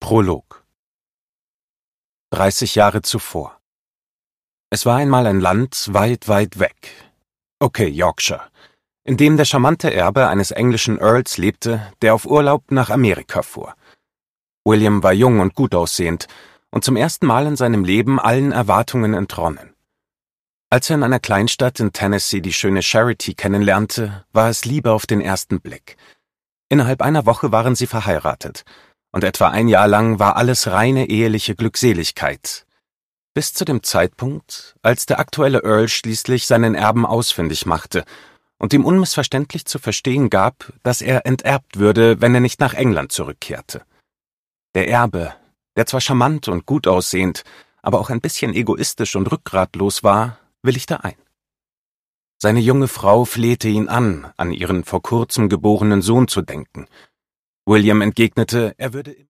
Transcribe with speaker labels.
Speaker 1: Prolog 30 Jahre zuvor. Es war einmal ein Land weit, weit weg. Okay, Yorkshire, in dem der charmante Erbe eines englischen Earls lebte, der auf Urlaub nach Amerika fuhr. William war jung und gut aussehend und zum ersten Mal in seinem Leben allen Erwartungen entronnen. Als er in einer Kleinstadt in Tennessee die schöne Charity kennenlernte, war es Liebe auf den ersten Blick. Innerhalb einer Woche waren sie verheiratet. Und etwa ein Jahr lang war alles reine eheliche Glückseligkeit. Bis zu dem Zeitpunkt, als der aktuelle Earl schließlich seinen Erben ausfindig machte und ihm unmissverständlich zu verstehen gab, dass er enterbt würde, wenn er nicht nach England zurückkehrte. Der Erbe, der zwar charmant und gut aussehend, aber auch ein bisschen egoistisch und rückgratlos war, willigte ein. Seine junge Frau flehte ihn an ihren vor kurzem geborenen Sohn zu denken. William entgegnete, er würde